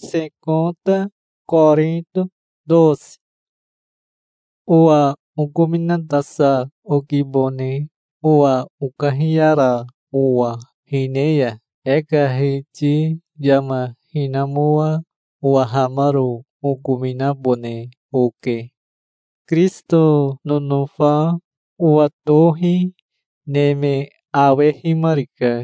2 Coríntios 12. Ua uguminantasa ukibone, ua ukahiara, ua hineya, eka hiti yama hinamua, ua hamaru uguminabone uke. Cristo nonofa ua tohi neme awe himarika.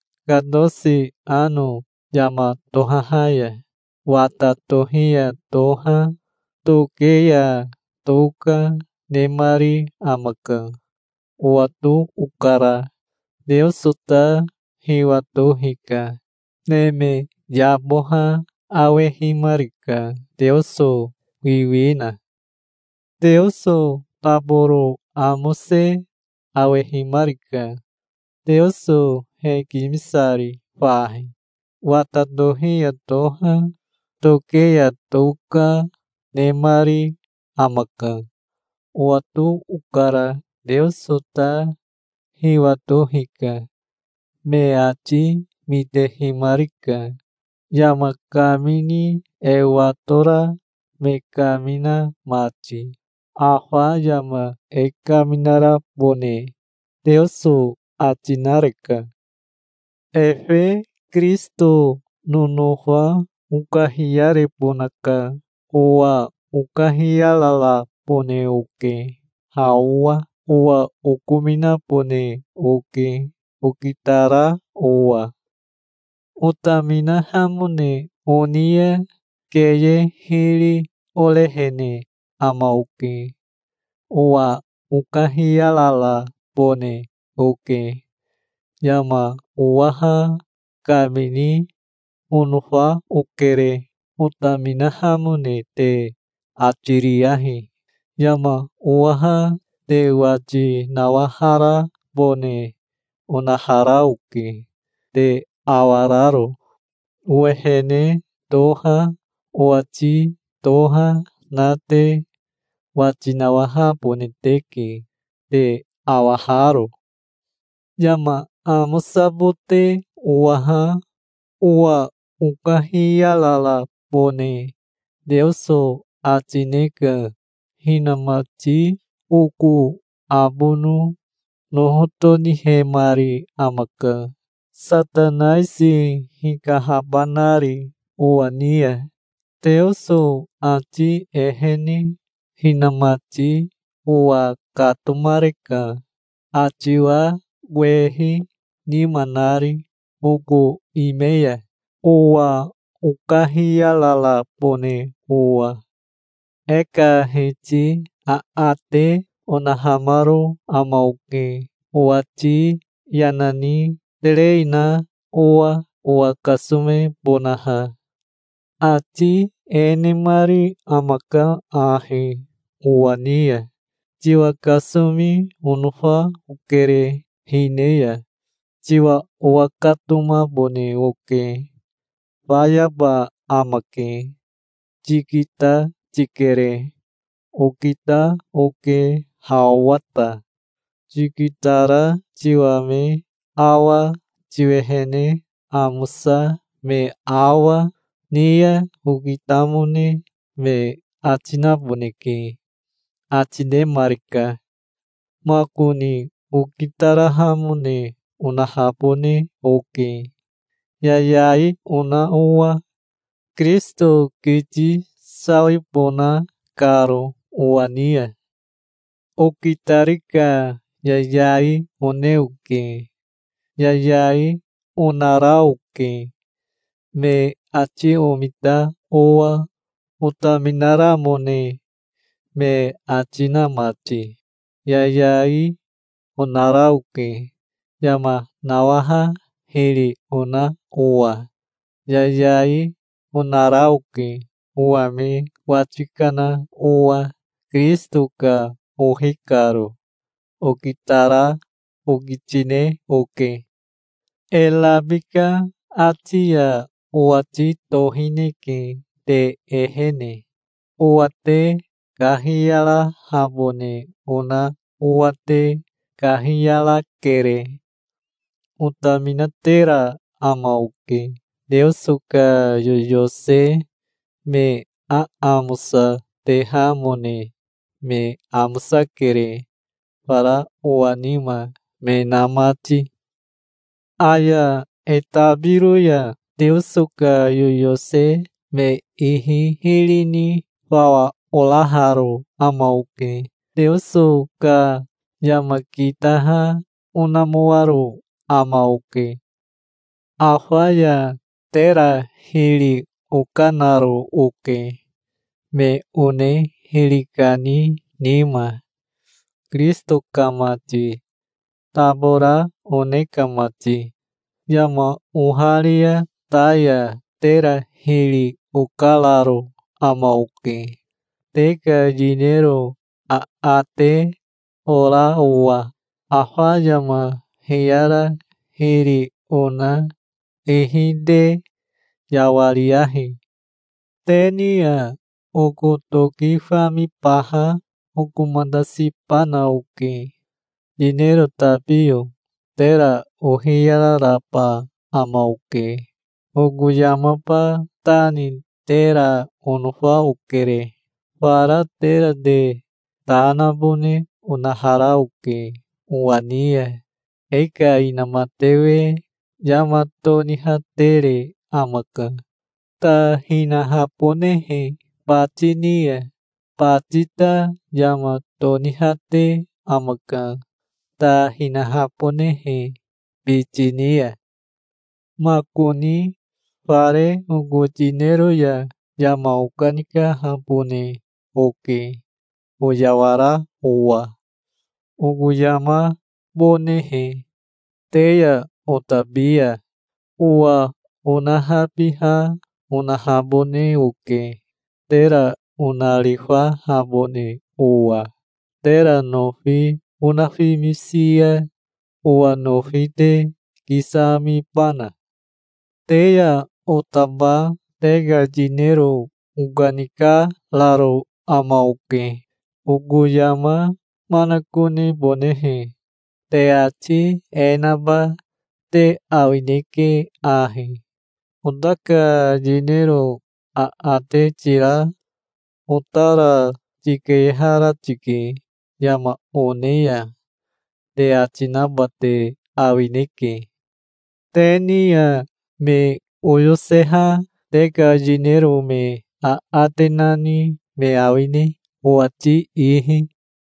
14 ano yama tohahaya. Wata tohia toha, tokeya toka nemari amaka. Watu ukara. Deus sota hiwa tohika. Neme yaboha awe himarika. Deuso wiwina. Deuso taboro amose awe himarika. Deuso requimisari fahi. Wata tohia toha, tokeya toka nemari amaka. Watu ukara Deus sota hiwa tohika. Meati mite himarika. Yama kamini ewatora me kamina mati. Afa yama ekaminara bone. Deuso atinareka. Efe Cristo nonofa ukahiare bonaka. Ua ukahialala bone uke. Haua ua ukumina bone uke. Ukitara ua. Utamina hamune onia keye hili olehene ama uke. Ua ukahialala bone uke. Yama uaha kamini unufa ukere. Utamina hamune te atiriahi. Yama uaha te waji nawahara bone unahara uke. Te awararo. Uehene toha uachi toha nate waji nawaha bone teke. Te awaharo. Yama amusabote uaha ua ukahialala bone. Deuso atineka hinamati uku abunu nohotoni hemari amaka. Satanaisi hikahabanari uania. Deuso ati eheni hinamati ua katumareka. Ajiwa wehi nimanari uku imeya. Ua ukahialala bone ua. Eka hiti aate onahamaru amauke. Uachi yanani tereina ua kasume bonaha. Ati enemari amaka ahi uania. Jiwa kasumi unufa ukere hineya. Jiwa uakatuma bone uke. Vayaba amake. Jikita jikere. Ukita uke hawata. Jikitara jiwame awa jiwehene amusa me awa nia ukitamune me atinaboneke. Atine marika. Makuni ukitara hamune unahabone uke. Yayai una ua. Cristo kiti sawipona karo uania. Ukitarika yayai uneuke. Yayai unarauke. Me achi umita ua utaminara mone. Me achina mati. Yayai unarauke. Yama nawaha hili una ua. Yayai unarauke. Uame wachikana ua. Cristo ka uhikaru. Ukitara ukichine uke. Elabika atia uachi tohineke te ehene. Uate kahiala habone una uate kahiala kere. Utaminatera amauke. Deus suka yose me amusa terramone me amusa querer para o anima me namati. Aya etabiruya Deus suka yose me ihilini wawa olaharo amauke. Deus suka yamakitaha unamuaru amauke. Afaya tera hili ukanaru uke. Me une hilikani nima. Cristo kamati. Tabora une kamati. Yama uharia taya tera hili ukalaru amauke. Teka dinheiro a ate ora ua. Afayama hiara hili una ehinde yawariahi. Tenia okutoki fami paha okumandasi panauke. Dinheiro tapio tera ohiara rapa amauke. Oguyamapa tani tera onufa ukere. Para tera de tanabune unaharauke uania. Eka inamatewe Yamato nihatere amaka. Ta hinahaponehe patinia. Patita Yamato nihate amaka. Ta hinahaponehe bichinia. Makuni pare ugutinero ya Yamaukanika hapone oke. Uyawara ua. Uguyama bonehe. Teya otabia. Ua unahapiha unahabone uke. Tera unalifa habone ua. Tera nofi unafimisia ua nofite kisami pana. Teya otaba tega dinheiro uganika laro amauke. Uguyama manakuni bonehe. Teati enaba te awineke ahi. Undaka dinheiro a ate tira. Utara tike hara tike. Yama oneya. Te atinabate awineke. Tenia me oyoseha. Teka dinheiro me a atenani me awine. Uati ihi.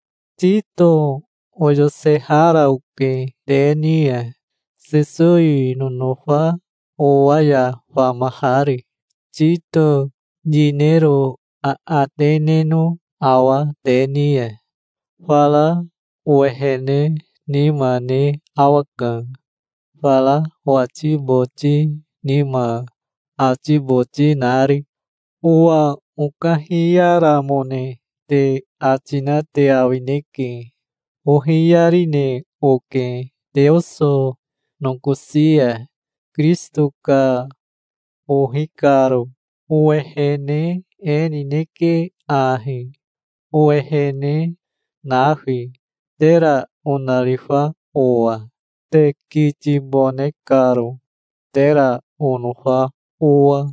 Tito oyosehara uke tenia. Sesoi nunofa oaya famahari. Tito dinheiro a ateneno awa tenia. Fala uehene nimane awakan. Fala wachiboti nima achiboti nari. Ua ukahiara mone te atinate awineke. Ohiarine oke. Deuso nonkusia. Cristo ka ohikaro. Uehene enineke ahi. Uehene nahi. Tera unalifa oa. Te kitibone karo. Tera unufa oa.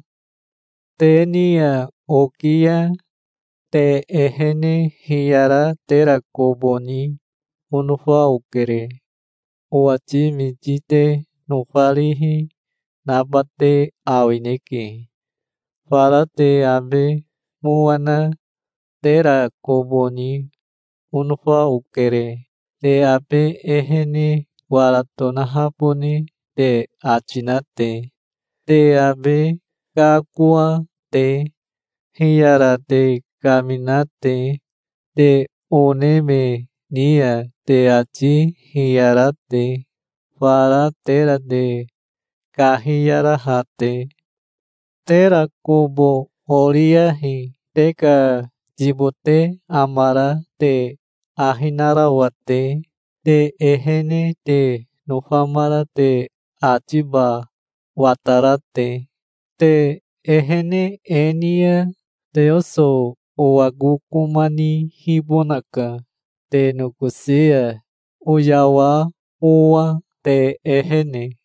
Tenia okia. Te ehene hiara tera koboni. Unufa ukere. Uachi mitite nufalihi. Nabate awineke. Fala te abe muana. Tera koboni. Unufa ukere. Te abe ehene waratonahapone. Te atinate. Te abe kakua te. Hiara te caminate. Te oneme nia te ati hiarate. Fala tera de kahiara hate. Tera kobo oriahi. Teka jibote amara te ahinarawate. Te ehene te nufamara te atiba watarate. Te ehene enia Deoso uagukumani hibonaka. Te nukusia uyawa ua te ehene.